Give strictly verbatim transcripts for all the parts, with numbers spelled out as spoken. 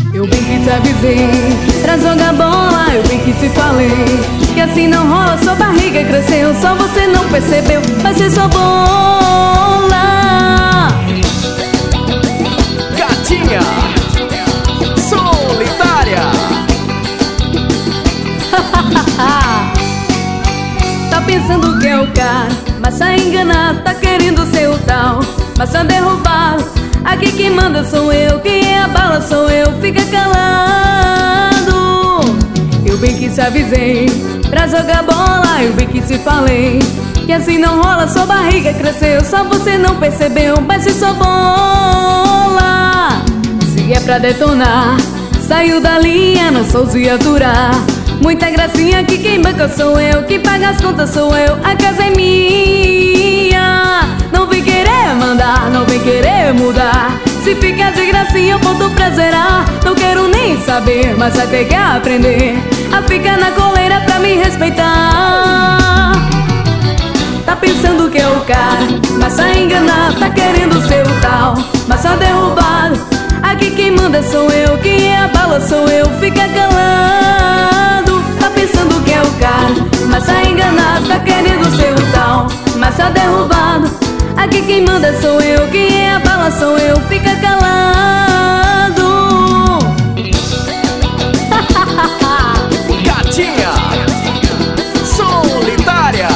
Eu bem que te avisei pra jogar bola, eu bem que te falei que assim não rola, sua barriga cresceu, só você não percebeu, vai ser sua bola. Gatinha solitária. Tá pensando que é o cara, mas tá enganado, tá querendo ser o tal, mas tá derrubado. Aqui quem manda sou eu, quem é a bala sou eu, fica calado. Eu bem que te avisei pra jogar bola, eu bem que te falei que assim não rola, sua barriga cresceu, só você não percebeu, mas se sua bola. Se é pra detonar, saiu da linha, não sou de aturar. Muita gracinha que quem banca sou eu, quem paga as contas sou eu, a casa é minha. Não vem querer mandar, não vem querer mudar. Se fica de gracinha eu boto pra zerar. Não quero nem saber, mas vai ter que aprender a ficar na coleira pra me respeitar. Tá pensando que é o cara, mas tá enganado, tá querendo ser o tal, mas tá derrubado. Aqui quem manda sou eu, quem é a bala sou eu, fica calado. Tá pensando que é o cara, mas tá enganado, tá querendo ser o tal, mas tá derrubado. Aqui quem manda sou eu, quem é a bala sou eu, fica calado. Gatinha solitária.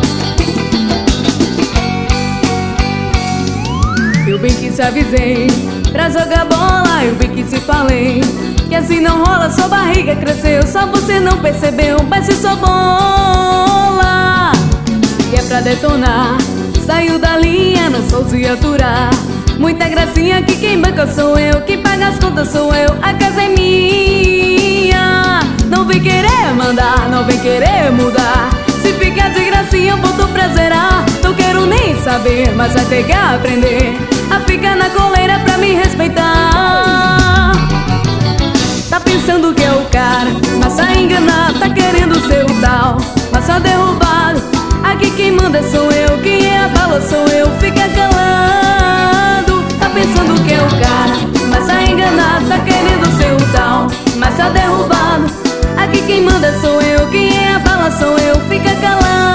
Eu bem que te avisei pra jogar bola, eu bem que te falei que assim não rola, sua barriga cresceu, só você não percebeu, mas se sua bola. Se é pra detonar, saiu da linha, não sou de aturar. Muita gracinha que quem banca sou eu, quem paga as contas sou eu, a casa é minha. Não vem querer mandar, não vem querer mudar. Se ficar de gracinha eu boto pra zerar. Não quero nem saber, mas vai ter que aprender a ficar na coleira pra me respeitar. Tá pensando que é o cara, mas tá enganado, tá querendo ser o tal, mas tá derrubado. Aqui quem manda sou eu, quem é a bala sou eu, fica calado. Tá pensando que é o cara, mas tá enganado, tá querendo ser o tal, mas tá derrubado. Aqui quem manda sou eu, quem é a bala sou eu, fica calado.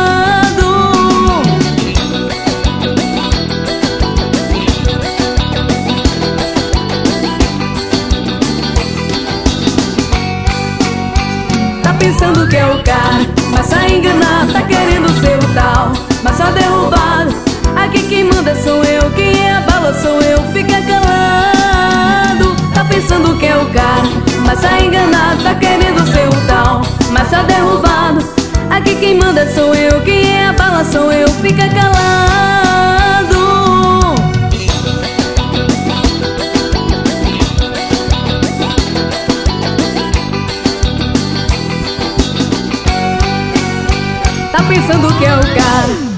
Tá pensando que é o cara, mas tá enganado, tá querendo ser o tal, mas tá derrubado. Aqui quem manda sou eu, quem é a bala sou eu, fica calado. Tá pensando que é o cara, mas tá enganado, tá querendo ser o tal, mas tá derrubado. Aqui quem manda sou eu, quem é a bala sou eu, fica calado. Tá pensando que é o cara,